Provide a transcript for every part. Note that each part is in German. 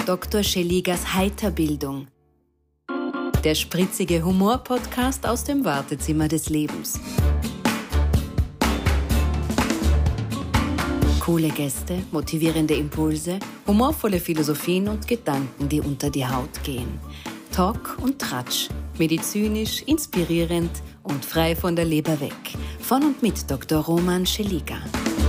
Dr. Scheligas Heiterbildung. Der spritzige Humor-Podcast aus dem Wartezimmer des Lebens. Coole Gäste, motivierende Impulse, humorvolle Philosophien und Gedanken, die unter die Haut gehen. Talk und Tratsch, medizinisch, inspirierend und frei von der Leber weg. Von und mit Dr. Roman Scheliga.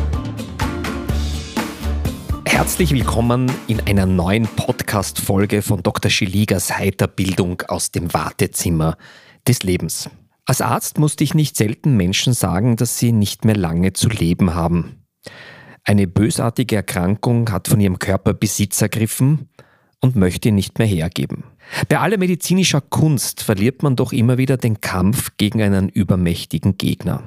Herzlich willkommen in einer neuen Podcast-Folge von Dr. Scheligas Heiterbildung aus dem Wartezimmer des Lebens. Als Arzt musste ich nicht selten Menschen sagen, dass sie nicht mehr lange zu leben haben. Eine bösartige Erkrankung hat von ihrem Körper Besitz ergriffen und möchte ihn nicht mehr hergeben. Bei aller medizinischer Kunst verliert man doch immer wieder den Kampf gegen einen übermächtigen Gegner.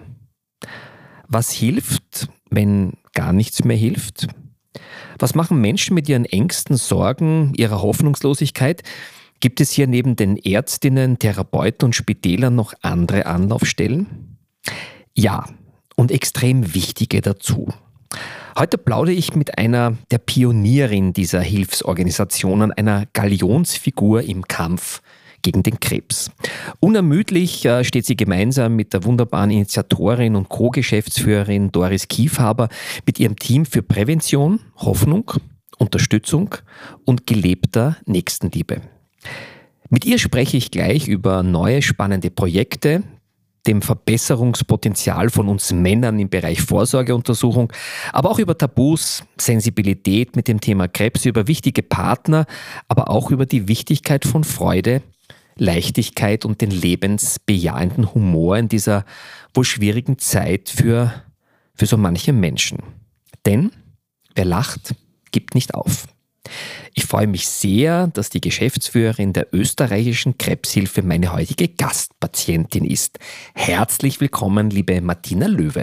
Was hilft, wenn gar nichts mehr hilft? Was machen Menschen mit ihren Ängsten, Sorgen, ihrer Hoffnungslosigkeit? Gibt es hier neben den Ärztinnen, Therapeuten und Spitälern noch andere Anlaufstellen? Ja, und extrem wichtige dazu. Heute plaudere ich mit einer der Pionierin dieser Hilfsorganisationen, einer Galionsfigur im Kampf gegen den Krebs. Unermüdlich steht sie gemeinsam mit der wunderbaren Initiatorin und Co-Geschäftsführerin Doris Kiefhaber mit ihrem Team für Prävention, Hoffnung, Unterstützung und gelebter Nächstenliebe. Mit ihr spreche ich gleich über neue spannende Projekte, dem Verbesserungspotenzial von uns Männern im Bereich Vorsorgeuntersuchung, aber auch über Tabus, Sensibilität mit dem Thema Krebs, über wichtige Partner, aber auch über die Wichtigkeit von Freude, Leichtigkeit und den lebensbejahenden Humor in dieser wohl schwierigen Zeit für so manche Menschen. Denn wer lacht, gibt nicht auf. Ich freue mich sehr, dass die Geschäftsführerin der österreichischen Krebshilfe meine heutige Gastpatientin ist. Herzlich willkommen, liebe Martina Löwe.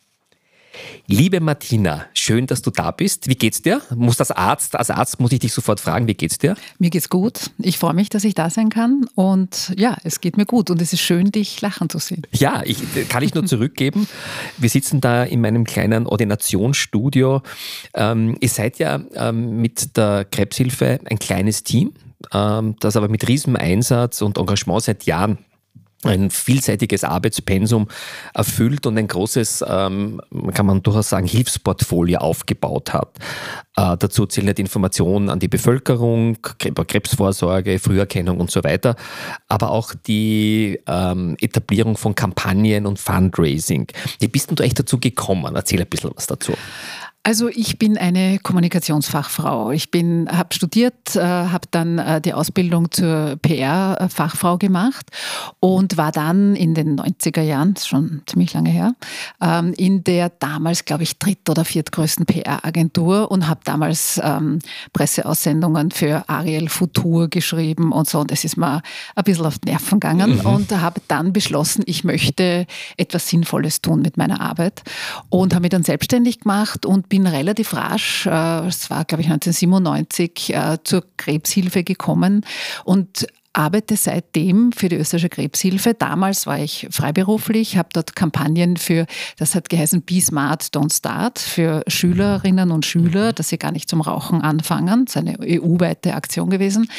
Liebe Martina, schön, dass du da bist. Wie geht's dir? Als Arzt muss ich dich sofort fragen, wie geht's dir? Mir geht's gut. Ich freue mich, dass ich da sein kann. Und ja, es geht mir gut. Und es ist schön, dich lachen zu sehen. Ja, kann ich nur zurückgeben. Wir sitzen da in meinem kleinen Ordinationsstudio. Ihr seid ja mit der Krebshilfe ein kleines Team, das aber mit riesigem Einsatz und Engagement seit Jahren ein vielseitiges Arbeitspensum erfüllt und ein großes, kann man durchaus sagen, Hilfsportfolio aufgebaut hat. Dazu zählen die Informationen an die Bevölkerung, Krebsvorsorge, Früherkennung und so weiter, aber auch die Etablierung von Kampagnen und Fundraising. Wie bist denn du echt dazu gekommen? Erzähl ein bisschen was dazu. Also ich bin eine Kommunikationsfachfrau. Ich habe studiert, habe dann die Ausbildung zur PR-Fachfrau gemacht und war dann in den 90er Jahren, das ist schon ziemlich lange her, in der damals, glaube ich, dritt- oder viertgrößten PR-Agentur und habe damals Presseaussendungen für Ariel Futur geschrieben und so. Und das ist mir ein bisschen auf die Nerven gegangen und habe dann beschlossen, ich möchte etwas Sinnvolles tun mit meiner Arbeit und habe mich dann selbstständig gemacht und bin relativ rasch, es war glaube ich 1997, zur Krebshilfe gekommen und arbeite seitdem für die österreichische Krebshilfe. Damals war ich freiberuflich, habe dort Kampagnen das hat geheißen Be Smart, Don't Start, für Schülerinnen und Schüler, dass sie gar nicht zum Rauchen anfangen. Das ist eine EU-weite Aktion gewesen.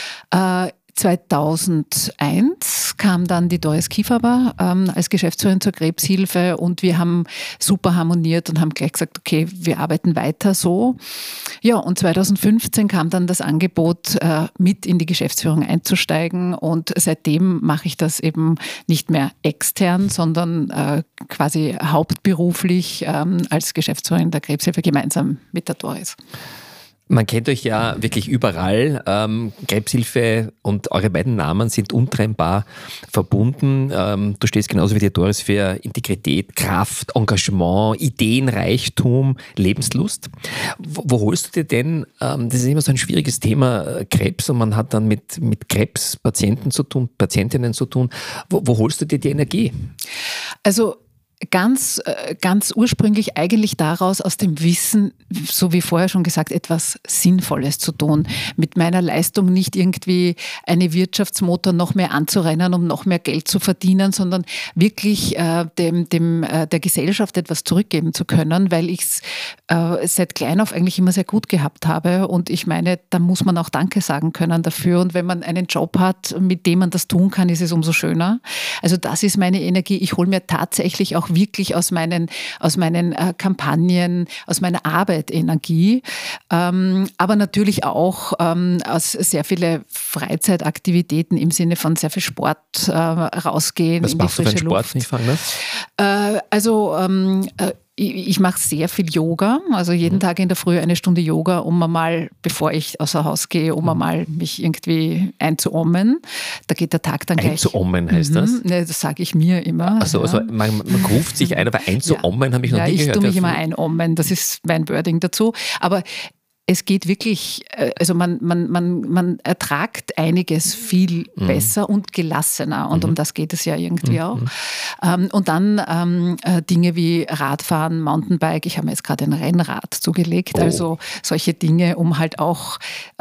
2001 kam dann die Doris Kiefhaber als Geschäftsführerin zur Krebshilfe und wir haben super harmoniert und haben gleich gesagt, okay, wir arbeiten weiter so. Ja, und 2015 kam dann das Angebot, mit in die Geschäftsführung einzusteigen und seitdem mache ich das eben nicht mehr extern, sondern quasi hauptberuflich als Geschäftsführerin der Krebshilfe gemeinsam mit der Doris. Man kennt euch ja wirklich überall. Krebshilfe und eure beiden Namen sind untrennbar verbunden. Du stehst genauso wie die Doris für Integrität, Kraft, Engagement, Ideenreichtum, Lebenslust. Wo holst du dir denn, das ist immer so ein schwieriges Thema, Krebs, und man hat dann mit Krebspatienten zu tun, Patientinnen zu tun. Wo holst du dir die Energie? Also ganz ursprünglich eigentlich daraus, aus dem Wissen, so wie vorher schon gesagt, etwas Sinnvolles zu tun. Mit meiner Leistung nicht irgendwie eine Wirtschaftsmotor noch mehr anzurennen, um noch mehr Geld zu verdienen, sondern wirklich der Gesellschaft etwas zurückgeben zu können, weil ich es seit klein auf eigentlich immer sehr gut gehabt habe. Und ich meine, da muss man auch Danke sagen können dafür. Und wenn man einen Job hat, mit dem man das tun kann, ist es umso schöner. Also das ist meine Energie. Ich hole mir tatsächlich auch wirklich aus meinen Kampagnen, aus meiner Arbeit Energie, aber natürlich auch aus sehr viele Freizeitaktivitäten im Sinne von sehr viel Sport rausgehen. Was machst du für einen Sport, wenn ich fragen darf? Ich mache sehr viel Yoga, also jeden Tag in der Früh eine Stunde Yoga, um mal, bevor ich außer Haus gehe, mal mich irgendwie einzuommen. Da geht der Tag dann gleich. Einzuommen heißt das? Ne, das sage ich mir immer. Also man ruft sich ein, aber einzuommen habe ich noch nie gehört. Ja, ich tue mich immer einommen, das ist mein Wording dazu. Aber es geht wirklich, also man ertragt einiges viel besser und gelassener und um das geht es ja irgendwie auch. Und dann Dinge wie Radfahren, Mountainbike, ich habe mir jetzt gerade ein Rennrad zugelegt, also solche Dinge, um halt auch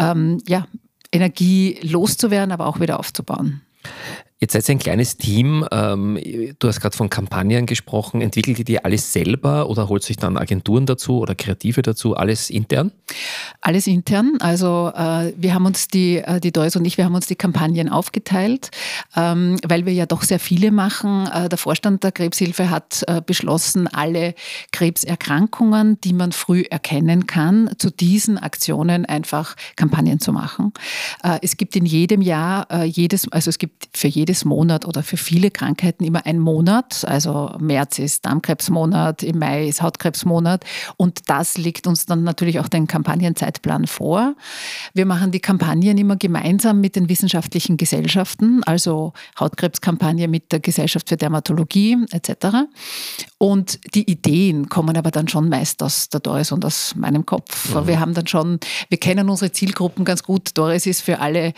Energie loszuwerden, aber auch wieder aufzubauen. Jetzt seid ihr ein kleines Team. Du hast gerade von Kampagnen gesprochen. Entwickelt ihr die alles selber oder holt sich dann Agenturen dazu oder Kreative dazu? Alles intern? Alles intern. Also wir haben uns die Doris und ich, wir haben uns die Kampagnen aufgeteilt, weil wir ja doch sehr viele machen. Der Vorstand der Krebshilfe hat beschlossen, alle Krebserkrankungen, die man früh erkennen kann, zu diesen Aktionen einfach Kampagnen zu machen. Es gibt in jedem Jahr es gibt für jedes Monat oder für viele Krankheiten immer einen Monat. Also März ist Darmkrebsmonat, im Mai ist Hautkrebsmonat und das legt uns dann natürlich auch den Kampagnenzeitplan vor. Wir machen die Kampagnen immer gemeinsam mit den wissenschaftlichen Gesellschaften, also Hautkrebskampagne mit der Gesellschaft für Dermatologie etc. Und die Ideen kommen aber dann schon meist aus der Doris und aus meinem Kopf. Wir kennen unsere Zielgruppen ganz gut. Doris ist für alle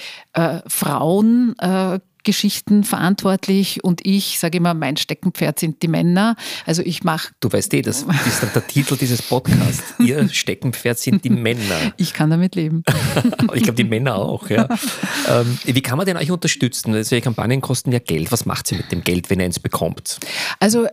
Frauen Geschichten verantwortlich und ich sage immer, mein Steckenpferd sind die Männer. Also ich mache... Du weißt das ist dann der Titel dieses Podcasts. Ihr Steckenpferd sind die Männer. Ich kann damit leben. Ich glaube, die Männer auch. Ja. Wie kann man denn euch unterstützen? Solche Kampagnen kosten ja Geld. Was macht ihr mit dem Geld, wenn ihr eins bekommt? Also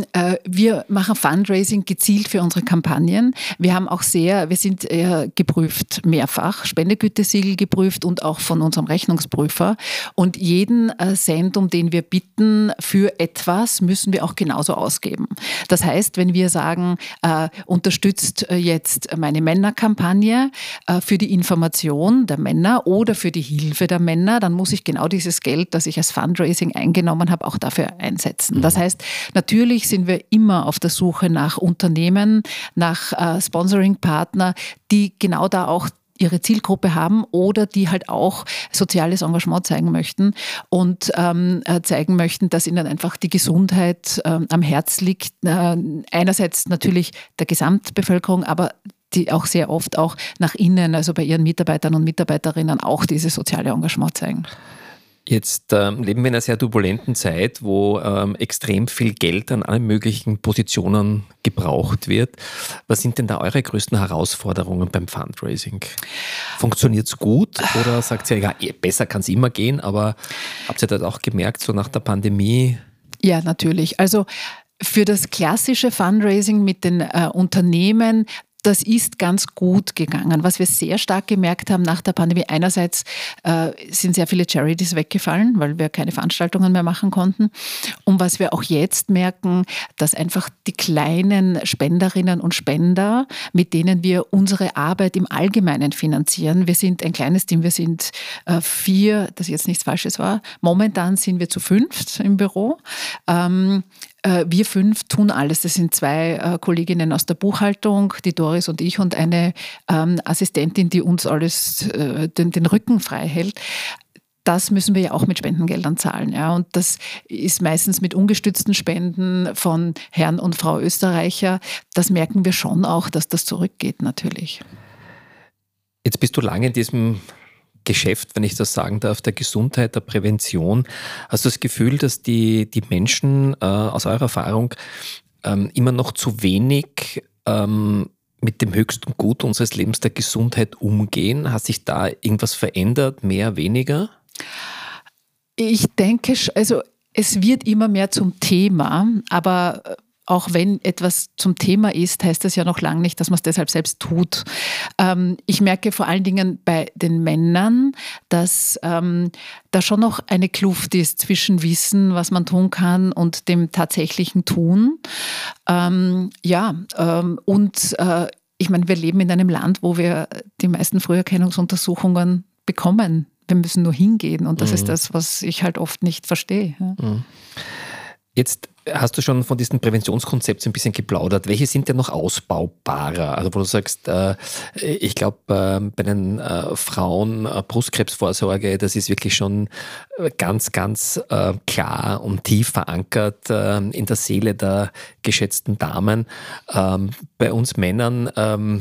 wir machen Fundraising gezielt für unsere Kampagnen. Wir sind geprüft mehrfach, Spendegütesiegel geprüft und auch von unserem Rechnungsprüfer. Und jeden Cent, um den wir bitten für etwas, müssen wir auch genauso ausgeben. Das heißt, wenn wir sagen, unterstützt jetzt meine Männerkampagne für die Information der Männer oder für die Hilfe der Männer, dann muss ich genau dieses Geld, das ich als Fundraising eingenommen habe, auch dafür einsetzen. Das heißt, natürlich sind wir immer auf der Suche nach Unternehmen, nach Sponsoring-Partner, die genau da auch ihre Zielgruppe haben oder die halt auch soziales Engagement zeigen möchten und zeigen möchten, dass ihnen einfach die Gesundheit am Herz liegt. Einerseits natürlich der Gesamtbevölkerung, aber die auch sehr oft auch nach innen, also bei ihren Mitarbeitern und Mitarbeiterinnen auch dieses soziale Engagement zeigen. Jetzt leben wir in einer sehr turbulenten Zeit, wo extrem viel Geld an allen möglichen Positionen gebraucht wird. Was sind denn da eure größten Herausforderungen beim Fundraising? Funktioniert es gut oder sagt ihr, ja, besser kann es immer gehen, aber habt ihr das auch gemerkt, so nach der Pandemie? Ja, natürlich. Also für das klassische Fundraising mit den Unternehmen, das ist ganz gut gegangen. Was wir sehr stark gemerkt haben nach der Pandemie, einerseits sind sehr viele Charities weggefallen, weil wir keine Veranstaltungen mehr machen konnten. Und was wir auch jetzt merken, dass einfach die kleinen Spenderinnen und Spender, mit denen wir unsere Arbeit im Allgemeinen finanzieren, wir sind ein kleines Team, wir sind 4, dass jetzt nichts Falsches war. Momentan sind wir zu 5 im Büro. Wir 5 tun alles. Das sind 2 Kolleginnen aus der Buchhaltung, die Doris und ich und eine Assistentin, die uns alles den Rücken frei hält. Das müssen wir ja auch mit Spendengeldern zahlen. Ja. Und das ist meistens mit ungestützten Spenden von Herrn und Frau Österreicher. Das merken wir schon auch, dass das zurückgeht natürlich. Jetzt bist du lange in diesem Geschäft, wenn ich das sagen darf, der Gesundheit, der Prävention. Hast du das Gefühl, dass die Menschen aus eurer Erfahrung immer noch zu wenig mit dem höchsten Gut unseres Lebens, der Gesundheit, umgehen? Hat sich da irgendwas verändert, mehr, weniger? Ich denke, also es wird immer mehr zum Thema, aber auch wenn etwas zum Thema ist, heißt das ja noch lange nicht, dass man es deshalb selbst tut. Ich merke vor allen Dingen bei den Männern, dass da schon noch eine Kluft ist zwischen Wissen, was man tun kann, und dem tatsächlichen Tun. Ich meine, wir leben in einem Land, wo wir die meisten Früherkennungsuntersuchungen bekommen. Wir müssen nur hingehen, und das ist das, was ich halt oft nicht verstehe. Ja. Jetzt hast du schon von diesen Präventionskonzepten ein bisschen geplaudert. Welche sind denn noch ausbaubarer? Also wo du sagst, ich glaube, bei den Frauen Brustkrebsvorsorge, das ist wirklich schon ganz, ganz klar und tief verankert in der Seele der geschätzten Damen. Bei uns Männern,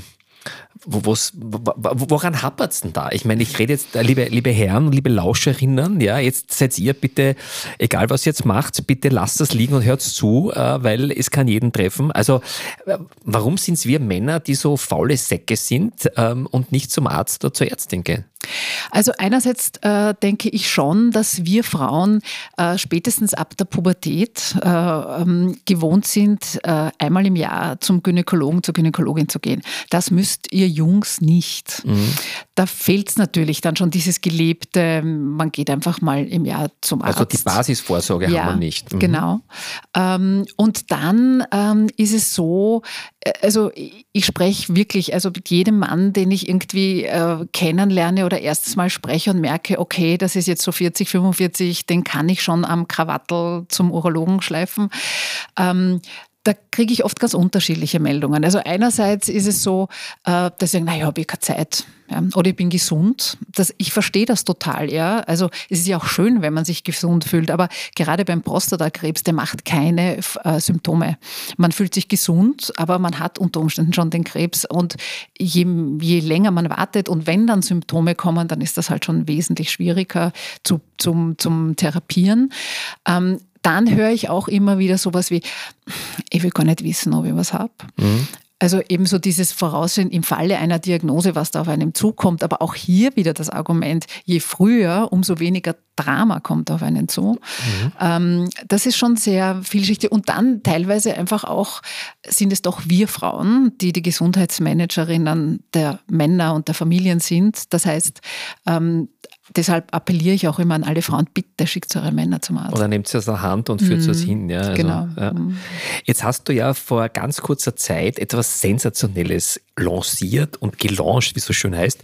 woran hapert es denn da? Ich meine, ich rede jetzt, liebe Herren und liebe Lauscherinnen, ja, jetzt seid ihr bitte, egal was ihr jetzt macht, bitte lasst das liegen und hört zu, weil es kann jeden treffen. Also warum sind es wir Männer, die so faule Säcke sind und nicht zum Arzt oder zur Ärztin gehen? Also einerseits denke ich schon, dass wir Frauen spätestens ab der Pubertät gewohnt sind, einmal im Jahr zum Gynäkologen, zur Gynäkologin zu gehen. Das müsst ihr Jungs nicht. Da fehlt es natürlich dann schon dieses Gelebte, man geht einfach mal im Jahr zum Arzt. Also die Basisvorsorge haben wir nicht. Genau. Und dann ist es so, also ich spreche wirklich, also mit jedem Mann, den ich irgendwie kennenlerne oder erstes Mal spreche und merke, okay, das ist jetzt so 40, 45, den kann ich schon am Krawattel zum Urologen schleifen. Da kriege ich oft ganz unterschiedliche Meldungen. Also einerseits ist es so, dass ich sage, naja, habe ich keine Zeit. Ja, oder ich bin gesund. Ich verstehe das total. Ja. Also es ist ja auch schön, wenn man sich gesund fühlt, aber gerade beim Prostatakrebs, der macht keine Symptome. Man fühlt sich gesund, aber man hat unter Umständen schon den Krebs, und je länger man wartet und wenn dann Symptome kommen, dann ist das halt schon wesentlich schwieriger zum Therapieren. Dann höre ich auch immer wieder sowas wie, ich will gar nicht wissen, ob ich was habe. Also eben so dieses Voraussehen im Falle einer Diagnose, was da auf einem zukommt. Aber auch hier wieder das Argument, je früher, umso weniger Drama kommt auf einen zu. Das ist schon sehr vielschichtig. Und dann teilweise einfach auch sind es doch wir Frauen, die Gesundheitsmanagerinnen der Männer und der Familien sind. Das heißt, deshalb appelliere ich auch immer an alle Frauen, bitte schickt eure Männer zum Arzt. Oder nehmt sie aus der Hand und führt es hin. Ja, also, genau. Ja. Jetzt hast du ja vor ganz kurzer Zeit etwas Sensationelles lanciert und gelauncht, wie es so schön heißt.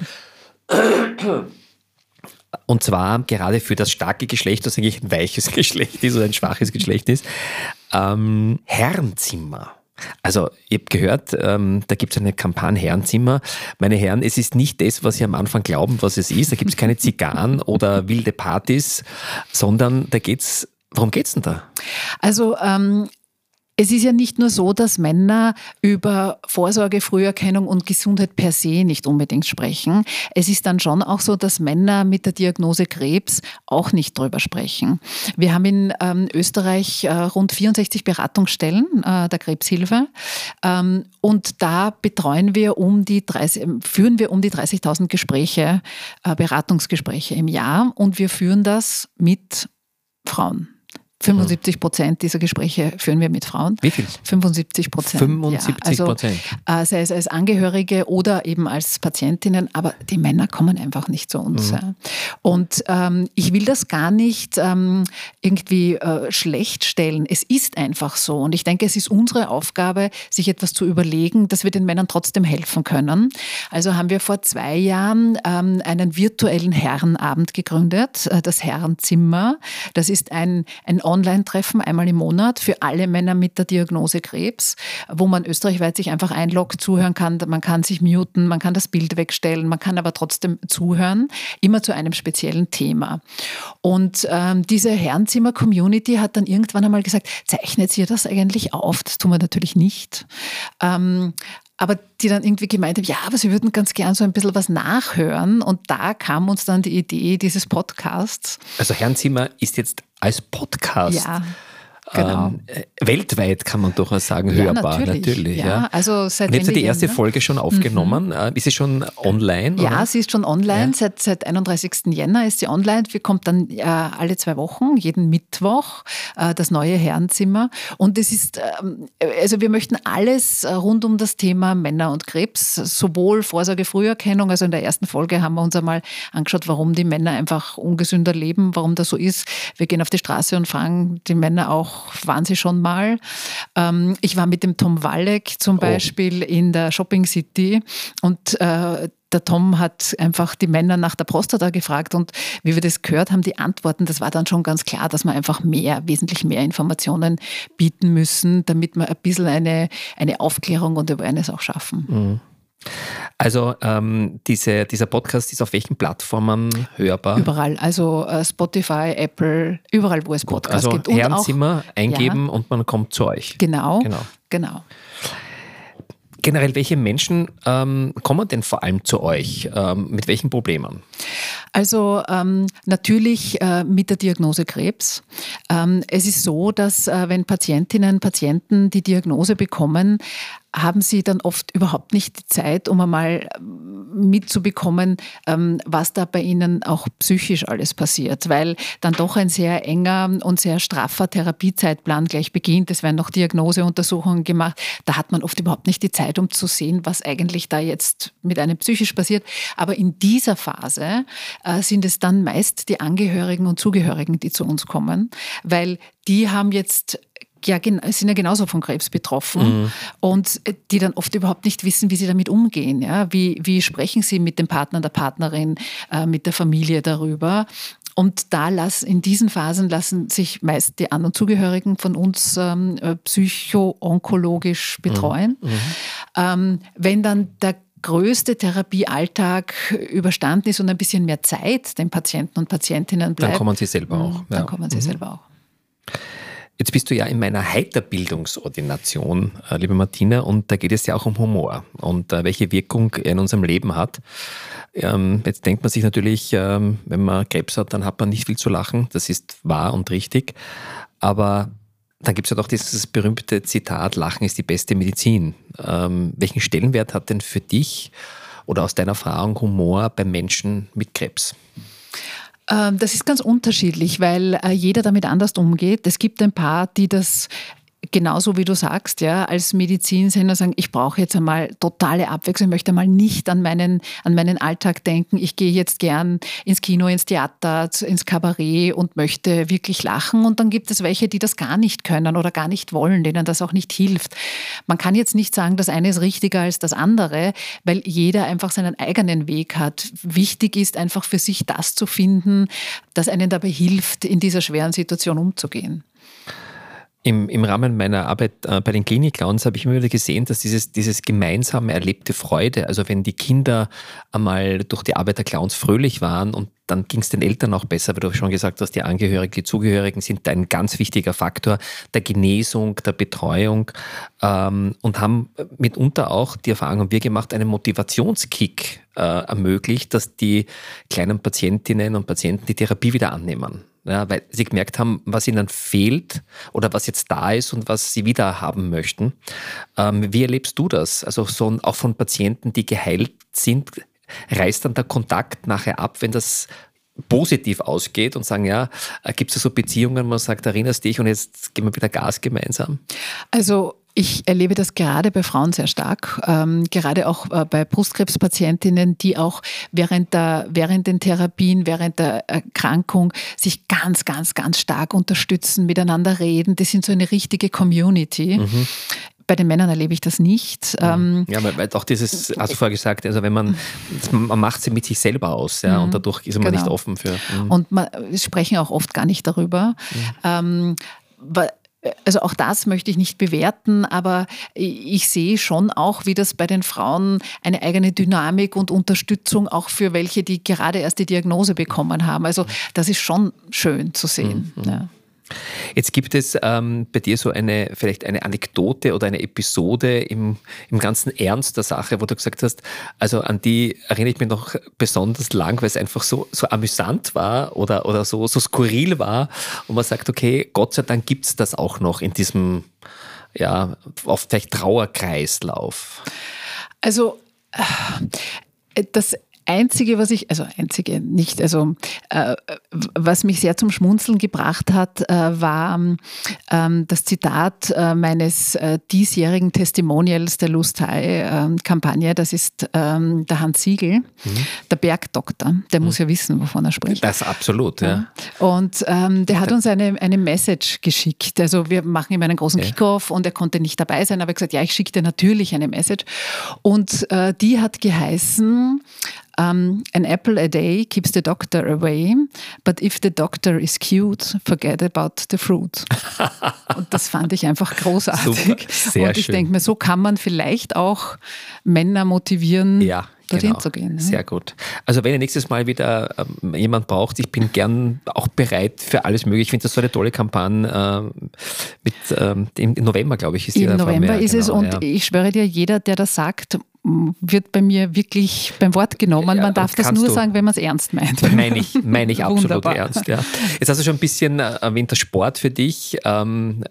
Und zwar gerade für das starke Geschlecht, das eigentlich ein weiches Geschlecht ist oder ein schwaches Geschlecht ist, Herrenzimmer. Also ihr habt gehört, da gibt es eine Kampagne Herrenzimmer. Meine Herren, es ist nicht das, was Sie am Anfang glauben, was es ist. Da gibt es keine Zigarren oder wilde Partys, sondern worum geht's denn da? Also es ist ja nicht nur so, dass Männer über Vorsorge, Früherkennung und Gesundheit per se nicht unbedingt sprechen. Es ist dann schon auch so, dass Männer mit der Diagnose Krebs auch nicht drüber sprechen. Wir haben in Österreich rund 64 Beratungsstellen der Krebshilfe, und da führen wir um die 30.000 Gespräche, Beratungsgespräche im Jahr, und wir führen das mit Frauen. 75% dieser Gespräche führen wir mit Frauen. Wie viel? 75%. 75%. Ja, also, sei es als Angehörige oder eben als Patientinnen, aber die Männer kommen einfach nicht zu uns. Ja. Und ich will das gar nicht irgendwie schlecht stellen. Es ist einfach so. Und ich denke, es ist unsere Aufgabe, sich etwas zu überlegen, dass wir den Männern trotzdem helfen können. Also haben wir vor 2 Jahren einen virtuellen Herrenabend gegründet, das Herrenzimmer. Das ist ein Online-Treffen einmal im Monat für alle Männer mit der Diagnose Krebs, wo man österreichweit sich einfach einloggt, zuhören kann. Man kann sich muten, man kann das Bild wegstellen, man kann aber trotzdem zuhören, immer zu einem speziellen Thema. Und diese Herrenzimmer-Community hat dann irgendwann einmal gesagt, zeichnet ihr das eigentlich auf? Das tun wir natürlich nicht. aber die dann irgendwie gemeint haben, ja, aber sie würden ganz gern so ein bisschen was nachhören. Und da kam uns dann die Idee dieses Podcasts. Also Herrenzimmer ist jetzt als Podcast. Ja. Genau. Weltweit kann man durchaus sagen, hörbar. Natürlich. Ja. Also und jetzt hat die erste Folge schon aufgenommen. Ist sie schon online? Ja, oder? sie ist schon online. Ja. Seit 31. Jänner ist sie online. Wir kommen dann alle 2 Wochen, jeden Mittwoch, das neue Herrenzimmer. Und es ist, also wir möchten alles rund um das Thema Männer und Krebs, sowohl Vorsorge, Früherkennung, also in der ersten Folge haben wir uns einmal angeschaut, warum die Männer einfach ungesünder leben, warum das so ist. Wir gehen auf die Straße und fragen die Männer auch, waren sie schon mal? Ich war mit dem Tom Walleck zum Beispiel in der Shopping City und der Tom hat einfach die Männer nach der Prostata gefragt und wie wir das gehört haben, die Antworten, das war dann schon ganz klar, dass wir einfach wesentlich mehr Informationen bieten müssen, damit wir ein bisschen eine Aufklärung und Awareness auch schaffen. Mhm. Also dieser Podcast ist auf welchen Plattformen hörbar? Überall, also Spotify, Apple, überall, wo es Podcasts gibt. Also Herrenzimmer eingeben und man kommt zu euch. Genau. Generell, welche Menschen kommen denn vor allem zu euch? Mit welchen Problemen? Also natürlich mit der Diagnose Krebs. Es ist so, dass wenn Patientinnen und Patienten die Diagnose bekommen, haben sie dann oft überhaupt nicht die Zeit, um einmal mitzubekommen, was da bei ihnen auch psychisch alles passiert, weil dann doch ein sehr enger und sehr straffer Therapiezeitplan gleich beginnt. Es werden noch Diagnoseuntersuchungen gemacht. Da hat man oft überhaupt nicht die Zeit, um zu sehen, was eigentlich da jetzt mit einem psychisch passiert. Aber in dieser Phase sind es dann meist die Angehörigen und Zugehörigen, die zu uns kommen, weil die haben jetzt sind ja genauso von Krebs betroffen und die dann oft überhaupt nicht wissen, wie sie damit umgehen. Ja? Wie sprechen sie mit dem Partner, der Partnerin, mit der Familie darüber? Und in diesen Phasen lassen sich meist die An- und Zugehörigen von uns psycho-onkologisch betreuen. Wenn dann der größte Therapiealltag überstanden ist und ein bisschen mehr Zeit den Patienten und Patientinnen bleibt, dann kommen sie selber auch. Dann kommen sie selber auch. Jetzt bist du ja in meiner Heiterbildungsordination, liebe Martina, und da geht es ja auch um Humor und welche Wirkung er in unserem Leben hat. Jetzt denkt man sich natürlich, wenn man Krebs hat, dann hat man nicht viel zu lachen. Das ist wahr und richtig. Aber dann gibt es ja doch dieses berühmte Zitat, Lachen ist die beste Medizin. Welchen Stellenwert hat denn für dich oder aus deiner Erfahrung Humor bei Menschen mit Krebs? Das ist ganz unterschiedlich, weil jeder damit anders umgeht. Es gibt ein paar, die das genauso wie du sagst, ja, als Medizin sehen und sagen, ich brauche jetzt einmal totale Abwechslung, ich möchte einmal nicht an meinen Alltag denken. Ich gehe jetzt gern ins Kino, ins Theater, ins Kabarett und möchte wirklich lachen. Und dann gibt es welche, die das gar nicht können oder gar nicht wollen, denen das auch nicht hilft. Man kann jetzt nicht sagen, das eine ist richtiger als das andere, weil jeder einfach seinen eigenen Weg hat. Wichtig ist einfach für sich das zu finden, das einen dabei hilft, in dieser schweren Situation umzugehen. Im Rahmen meiner Arbeit bei den Klinik-Clowns habe ich immer wieder gesehen, dass dieses gemeinsame erlebte Freude, also wenn die Kinder einmal durch die Arbeit der Clowns fröhlich waren und dann ging es den Eltern auch besser, weil du schon gesagt hast, die Angehörigen, die Zugehörigen sind ein ganz wichtiger Faktor der Genesung, der Betreuung und haben mitunter auch, die Erfahrung haben wir gemacht, einen Motivationskick ermöglicht, dass die kleinen Patientinnen und Patienten die Therapie wieder annehmen. Ja, weil sie gemerkt haben, was ihnen fehlt oder was jetzt da ist und was sie wieder haben möchten. Wie erlebst du das? Also auch von Patienten, die geheilt sind, reißt dann der Kontakt nachher ab, wenn das positiv ausgeht und sagen, ja, gibt es so Beziehungen, man sagt, erinnerst dich und jetzt geben wir wieder Gas gemeinsam? Also ich erlebe das gerade bei Frauen sehr stark, gerade auch bei Brustkrebspatientinnen, die auch während den Therapien, während der Erkrankung sich ganz, ganz, ganz stark unterstützen, miteinander reden. Das sind so eine richtige Community. Bei den Männern erlebe ich das nicht. Ja, weil auch dieses, hast du vorher gesagt, also wenn man macht sie mit sich selber aus, ja, und dadurch ist man nicht offen für. Und wir sprechen auch oft gar nicht darüber. Also auch das möchte ich nicht bewerten, aber ich sehe schon auch, wie das bei den Frauen eine eigene Dynamik und Unterstützung auch für welche, die gerade erst die Diagnose bekommen haben. Also das ist schon schön zu sehen. Ja. Jetzt gibt es bei dir so vielleicht eine Anekdote oder eine Episode im ganzen Ernst der Sache, wo du gesagt hast, also an die erinnere ich mich noch besonders lang, weil es einfach so amüsant war oder so skurril war und man sagt, okay, Gott sei Dank gibt es das auch noch in diesem, ja, oft vielleicht Trauerkreislauf. Also das Einzige, was mich sehr zum Schmunzeln gebracht hat, war das Zitat meines diesjährigen Testimonials der Lust-High-Kampagne. Das ist der Hans Siegel, der Bergdoktor. Der muss ja wissen, wovon er spricht. Das absolut, ja. Und der hat uns eine Message geschickt. Also wir machen ihm einen großen Kickoff und er konnte nicht dabei sein, aber er hat gesagt, ja, ich schicke dir natürlich eine Message. Und die hat geheißen, an apple a day keeps the doctor away, but if the doctor is cute, forget about the fruit. Und das fand ich einfach großartig. Super, sehr und ich schön. denke mir, so kann man vielleicht auch Männer motivieren, dorthin zu gehen. Sehr gut. Also wenn ihr nächstes Mal wieder jemand braucht, ich bin gern auch bereit für alles mögliche. Ich finde das so eine tolle Kampagne im November, glaube ich, ist die. Im November ist es und ich schwöre dir, jeder, der das sagt, wird bei mir wirklich beim Wort genommen. Man darf das nur sagen, wenn man es ernst meint. Meine ich absolut Wunderbar. ernst. Ja. Jetzt hast du schon ein bisschen erwähnt, der Sport für dich ein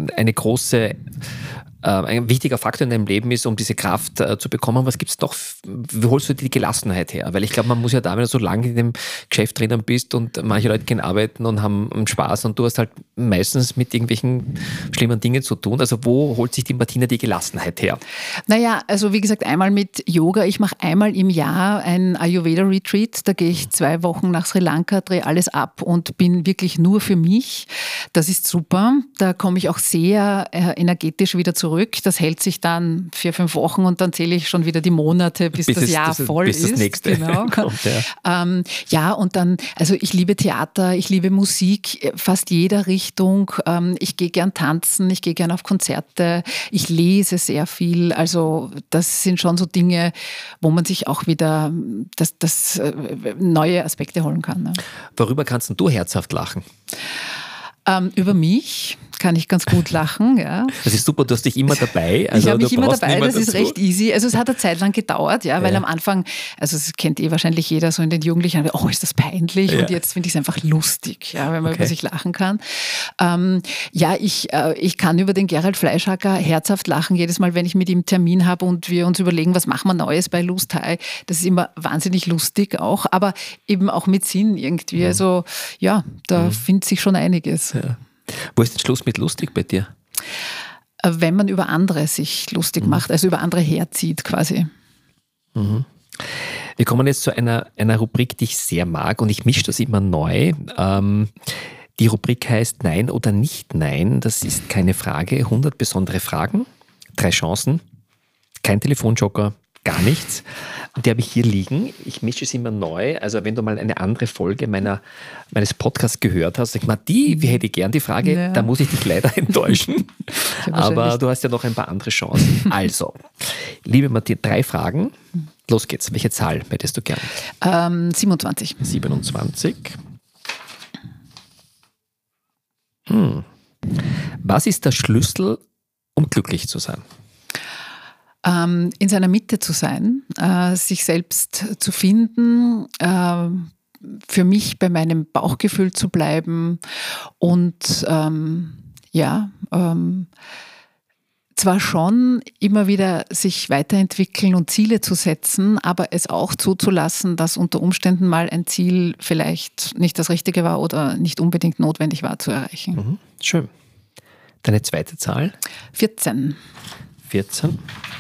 wichtiger Faktor in deinem Leben ist, um diese Kraft zu bekommen. Was gibt's noch? Wie holst du die Gelassenheit her? Weil ich glaube, man muss ja da, wenn du so lange in dem Geschäft drinnen bist und manche Leute gehen arbeiten und haben Spaß und du hast halt meistens mit irgendwelchen schlimmen Dingen zu tun. Also wo holt sich die Martina die Gelassenheit her? Naja, also wie gesagt, einmal mit Yoga. Ich mache einmal im Jahr ein Ayurveda-Retreat. Da gehe ich 2 Wochen nach Sri Lanka, drehe alles ab und bin wirklich nur für mich. Das ist super. Da komme ich auch sehr energetisch wieder zurück. Das hält sich dann 4-5 Wochen und dann zähle ich schon wieder die Monate, bis das Jahr voll ist. Bis das nächste genau. kommt, ja, und dann, also ich liebe Theater, ich liebe Musik, fast jeder Richtung. Ich gehe gern tanzen, ich gehe gern auf Konzerte, ich lese sehr viel. Also das sind schon so Dinge, wo man sich auch wieder das neue Aspekte holen kann. Ne? Worüber kannst du herzhaft lachen? Über mich kann ich ganz gut lachen. Ja. Das ist super, du hast dich immer dabei. Also ich habe mich immer dabei, das ist dazu. Recht easy. Also es hat eine Zeit lang gedauert, weil am Anfang, also das kennt wahrscheinlich jeder so in den Jugendlichen, oh, ist das peinlich und jetzt finde ich es einfach lustig, wenn man über sich lachen kann. Ich kann über den Gerald Fleischhacker herzhaft lachen, jedes Mal, wenn ich mit ihm einen Termin habe und wir uns überlegen, was machen wir Neues bei Lust High. Das ist immer wahnsinnig lustig auch, aber eben auch mit Sinn irgendwie. Also da findet sich schon einiges. Ja. Wo ist denn Schluss mit lustig bei dir? Wenn man über andere sich lustig macht, also über andere herzieht quasi. Mhm. Wir kommen jetzt zu einer Rubrik, die ich sehr mag und ich mische das immer neu. Die Rubrik heißt Nein oder nicht Nein. Das ist keine Frage. 100 besondere Fragen, 3 Chancen, kein Telefonjoker, gar nichts. Und die habe ich hier liegen. Ich mische es immer neu. Also wenn du mal eine andere Folge meines Podcasts gehört hast, sag mal, wie hätte ich gern die Frage, da muss ich dich leider enttäuschen. Aber du hast ja noch ein paar andere Chancen. Also, liebe Martina, 3 Fragen. Los geht's. Welche Zahl hättest du gern? 27. 27. Was ist der Schlüssel, um glücklich zu sein? In seiner Mitte zu sein, sich selbst zu finden, für mich bei meinem Bauchgefühl zu bleiben und zwar schon immer wieder sich weiterentwickeln und Ziele zu setzen, aber es auch zuzulassen, dass unter Umständen mal ein Ziel vielleicht nicht das Richtige war oder nicht unbedingt notwendig war zu erreichen. Mhm. Schön. Deine zweite Zahl? 14. 14.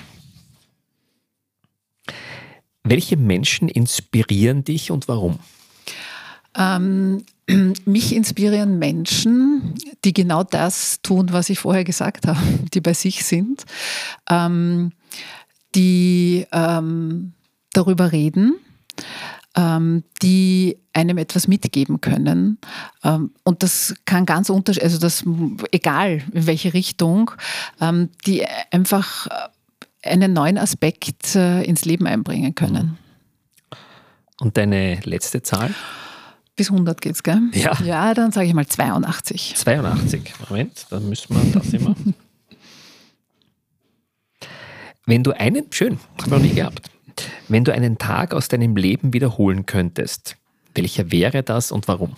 Welche Menschen inspirieren dich und warum? Mich inspirieren Menschen, die genau das tun, was ich vorher gesagt habe, die bei sich sind, die darüber reden, die einem etwas mitgeben können. Und das kann ganz unterschiedlich, also das, egal in welche Richtung, die einfach einen neuen Aspekt ins Leben einbringen können. Und deine letzte Zahl? Bis 100 geht's, gell? Ja. Ja, dann sage ich mal 82. 82. Moment, dann müssen wir das immer. Wenn du schön, haben wir noch nie gehabt. Wenn du einen Tag aus deinem Leben wiederholen könntest, welcher wäre das und warum?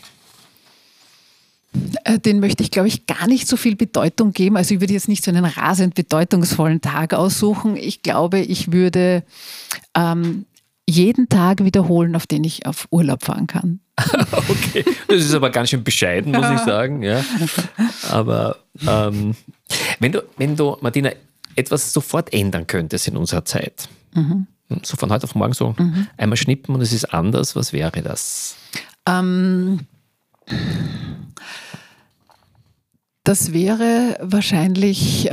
Den möchte ich, glaube ich, gar nicht so viel Bedeutung geben. Also ich würde jetzt nicht so einen rasend bedeutungsvollen Tag aussuchen. Ich glaube, ich würde jeden Tag wiederholen, auf den ich auf Urlaub fahren kann. Okay, das ist aber ganz schön bescheiden, muss ich sagen. Ja. Aber wenn du, Martina, etwas sofort ändern könntest in unserer Zeit, so von heute auf morgen so einmal schnippen und es ist anders, was wäre das? Das wäre wahrscheinlich,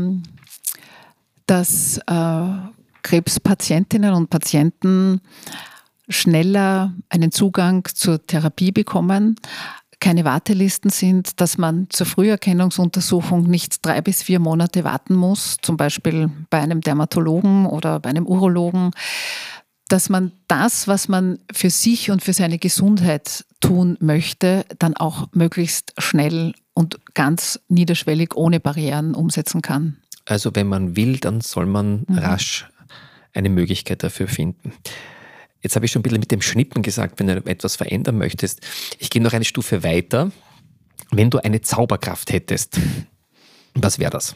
dass Krebspatientinnen und Patienten schneller einen Zugang zur Therapie bekommen, keine Wartelisten sind, dass man zur Früherkennungsuntersuchung nicht 3 bis 4 Monate warten muss, zum Beispiel bei einem Dermatologen oder bei einem Urologen, dass man das, was man für sich und für seine Gesundheit tun möchte, dann auch möglichst schnell und ganz niederschwellig ohne Barrieren umsetzen kann. Also wenn man will, dann soll man rasch eine Möglichkeit dafür finden. Jetzt habe ich schon ein bisschen mit dem Schnippen gesagt, wenn du etwas verändern möchtest. Ich gehe noch eine Stufe weiter. Wenn du eine Zauberkraft hättest, was wäre das?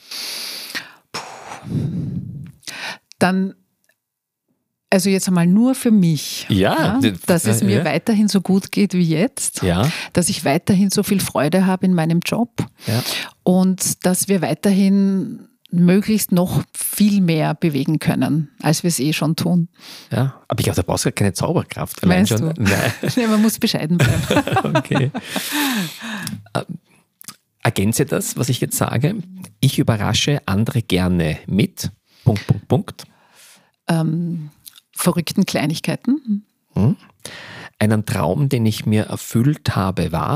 Dann, also jetzt einmal nur für mich, dass es mir weiterhin so gut geht wie jetzt, dass ich weiterhin so viel Freude habe in meinem Job und dass wir weiterhin möglichst noch viel mehr bewegen können, als wir es eh schon tun. Ja, aber ich glaube, da brauchst du keine Zauberkraft. Meinst schon. Du? Nein. Ja, man muss bescheiden bleiben. Okay. Ergänze das, was ich jetzt sage. Ich überrasche andere gerne mit ... Verrückten Kleinigkeiten. Einen Traum, den ich mir erfüllt habe, war ...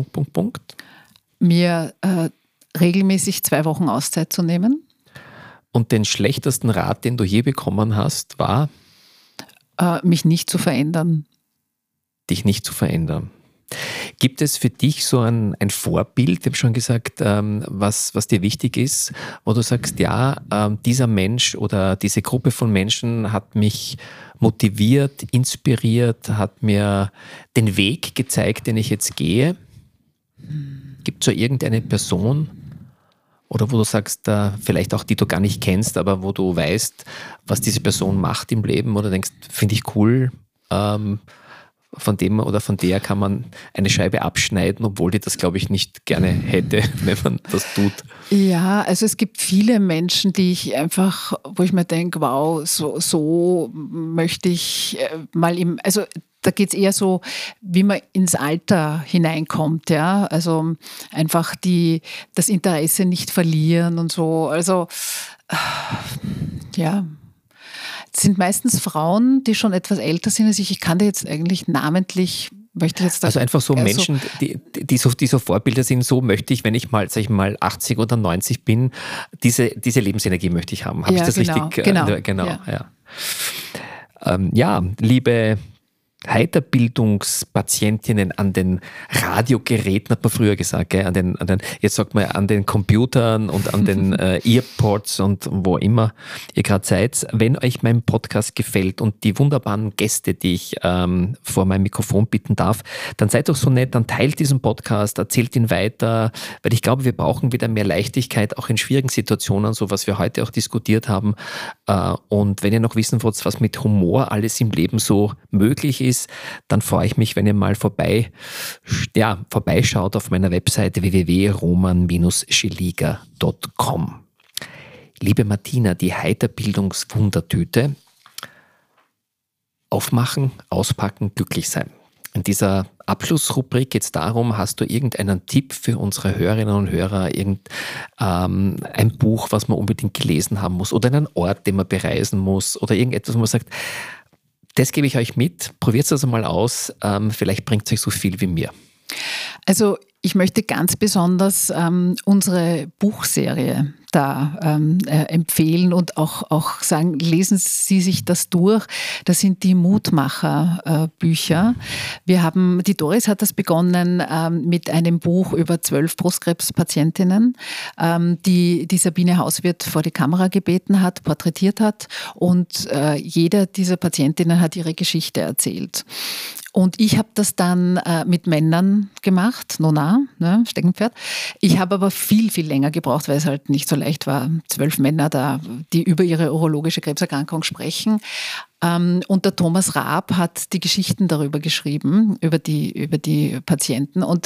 Mir regelmäßig 2 Wochen Auszeit zu nehmen. Und den schlechtesten Rat, den du je bekommen hast, war? Mich nicht zu verändern. Dich nicht zu verändern. Gibt es für dich so ein Vorbild, ich habe schon gesagt, was dir wichtig ist, wo du sagst, ja, dieser Mensch oder diese Gruppe von Menschen hat mich motiviert, inspiriert, hat mir den Weg gezeigt, den ich jetzt gehe? Gibt es so irgendeine Person oder wo du sagst, vielleicht auch die du gar nicht kennst, aber wo du weißt, was diese Person macht im Leben oder denkst, finde ich cool, von dem oder von der kann man eine Scheibe abschneiden, obwohl die das, glaube ich, nicht gerne hätte, wenn man das tut. Ja, also es gibt viele Menschen, die ich einfach, wo ich mir denke, wow, so möchte ich mal also da geht es eher so, wie man ins Alter hineinkommt, ja. Also einfach das Interesse nicht verlieren und so. Also ja. Es sind meistens Frauen, die schon etwas älter sind als ich. Ich kann dir jetzt eigentlich namentlich, möchte ich jetzt... Also einfach so Menschen, die so Vorbilder sind, so möchte ich, wenn ich mal, sag ich mal, 80 oder 90 bin, diese Lebensenergie möchte ich haben. Habe ich das richtig? Genau. Ja, liebe Heiterbildungspatientinnen an den Radiogeräten, hat man früher gesagt, gell? Jetzt sagt man an den Computern und an den Earpods und wo immer ihr gerade seid. Wenn euch mein Podcast gefällt und die wunderbaren Gäste, die ich vor meinem Mikrofon bitten darf, dann seid doch so nett, dann teilt diesen Podcast, erzählt ihn weiter, weil ich glaube, wir brauchen wieder mehr Leichtigkeit, auch in schwierigen Situationen, so was wir heute auch diskutiert haben. Und wenn ihr noch wissen wollt, was mit Humor alles im Leben so möglich ist, dann freue ich mich, wenn ihr mal vorbeischaut auf meiner Webseite www.roman-schiliga.com. Liebe Martina, die Heiterbildungswundertüte. Aufmachen, auspacken, glücklich sein. In dieser Abschlussrubrik geht es darum, hast du irgendeinen Tipp für unsere Hörerinnen und Hörer, ein Buch, was man unbedingt gelesen haben muss oder einen Ort, den man bereisen muss oder irgendetwas, wo man sagt, das gebe ich euch mit, probiert es also mal aus, vielleicht bringt es euch so viel wie mir. Also ich möchte ganz besonders unsere Buchserie, da empfehlen und auch sagen, lesen Sie sich das durch. Das sind die Mutmacher-Bücher. Die Doris hat das begonnen mit einem Buch über 12 Brustkrebspatientinnen, die Sabine Hauswirth vor die Kamera gebeten hat, porträtiert hat, und jeder dieser Patientinnen hat ihre Geschichte erzählt. Und ich habe das dann mit Männern gemacht, Steckenpferd. Ich habe aber viel, viel länger gebraucht, weil es halt nicht so leicht war, 12 Männer da, die über ihre urologische Krebserkrankung sprechen. Und der Thomas Raab hat die Geschichten darüber geschrieben, über die Patienten. Und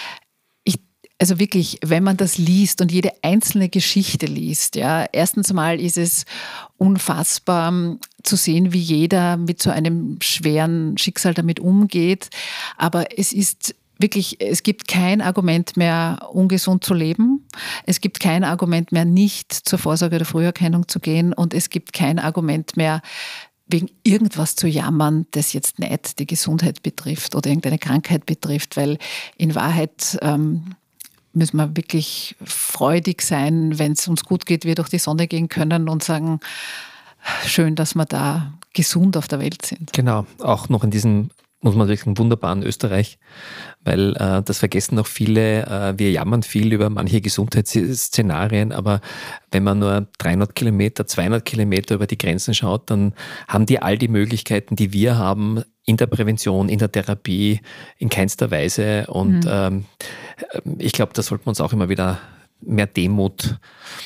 also wirklich, wenn man das liest und jede einzelne Geschichte liest, ja, erstens mal ist es unfassbar zu sehen, wie jeder mit so einem schweren Schicksal damit umgeht. Aber es ist wirklich, es gibt kein Argument mehr, ungesund zu leben. Es gibt kein Argument mehr, nicht zur Vorsorge oder Früherkennung zu gehen. Und es gibt kein Argument mehr, wegen irgendwas zu jammern, das jetzt nicht die Gesundheit betrifft oder irgendeine Krankheit betrifft, weil in Wahrheit müssen wir wirklich freudig sein, wenn es uns gut geht, wir durch die Sonne gehen können und sagen, schön, dass wir da gesund auf der Welt sind. Genau, auch noch in diesem, muss man sagen, wunderbaren Österreich, weil das vergessen noch viele, wir jammern viel über manche Gesundheitsszenarien, aber wenn man nur 300 Kilometer, 200 Kilometer über die Grenzen schaut, dann haben die all die Möglichkeiten, die wir haben, in der Prävention, in der Therapie, in keinster Weise. Und ich glaube, da sollten wir uns auch immer wieder mehr Demut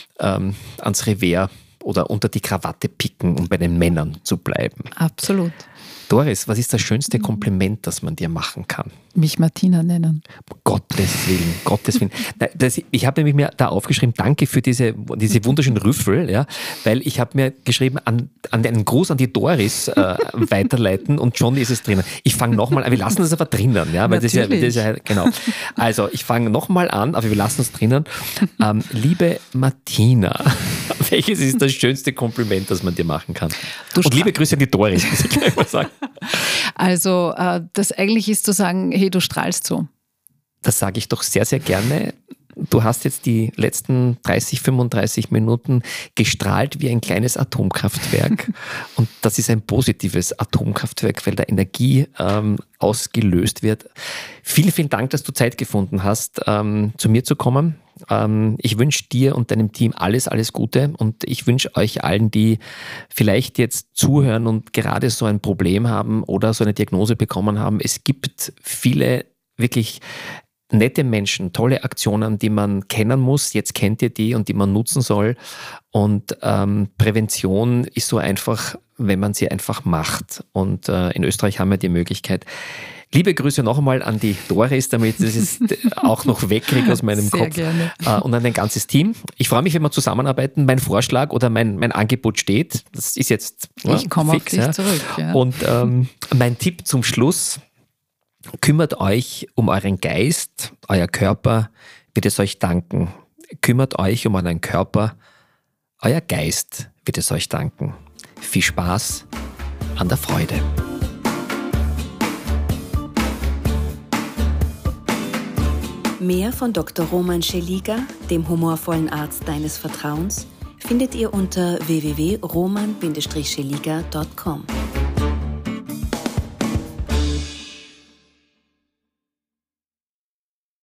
ans Revers oder unter die Krawatte picken, um bei den Männern zu bleiben. Absolut. Doris, was ist das schönste Kompliment, das man dir machen kann? Mich Martina nennen. Gottes Willen, Gottes Willen. Ich habe nämlich mir da aufgeschrieben, danke für diese wunderschönen Rüffel, ja, weil ich habe mir geschrieben, an einen Gruß an die Doris weiterleiten, und schon ist es drinnen. Ich fange nochmal an, wir lassen es aber drinnen, ja, weil das ist ja, genau. Also ich fange nochmal an, aber wir lassen es drinnen. Liebe Martina, welches ist das schönste Kompliment, das man dir machen kann? Und liebe Grüße an die Doris, muss ich gleich mal sagen. Also das eigentlich ist zu sagen, hey, du strahlst so. Das sage ich doch sehr, sehr gerne. Du hast jetzt die letzten 30, 35 Minuten gestrahlt wie ein kleines Atomkraftwerk. Und das ist ein positives Atomkraftwerk, weil da Energie ausgelöst wird. Vielen, vielen Dank, dass du Zeit gefunden hast, zu mir zu kommen. Ich wünsche dir und deinem Team alles, alles Gute, und ich wünsche euch allen, die vielleicht jetzt zuhören und gerade so ein Problem haben oder so eine Diagnose bekommen haben, es gibt viele wirklich nette Menschen, tolle Aktionen, die man kennen muss. Jetzt kennt ihr die und die man nutzen soll. Und Prävention ist so einfach, wenn man sie einfach macht. Und in Österreich haben wir die Möglichkeit. Liebe Grüße noch einmal an die Doris, damit ich es auch noch wegkriege aus meinem Sehr Kopf. Gerne. Und an dein ganzes Team. Ich freue mich, wenn wir zusammenarbeiten. Mein Vorschlag oder mein Angebot steht. Das ist jetzt ich komme fix, auf dich zurück. Ja. Und mein Tipp zum Schluss: Kümmert euch um euren Geist, euer Körper wird es euch danken. Kümmert euch um euren Körper, euer Geist wird es euch danken. Viel Spaß an der Freude. Mehr von Dr. Roman Szeliga, dem humorvollen Arzt deines Vertrauens, findet ihr unter www.roman-szeliga.com.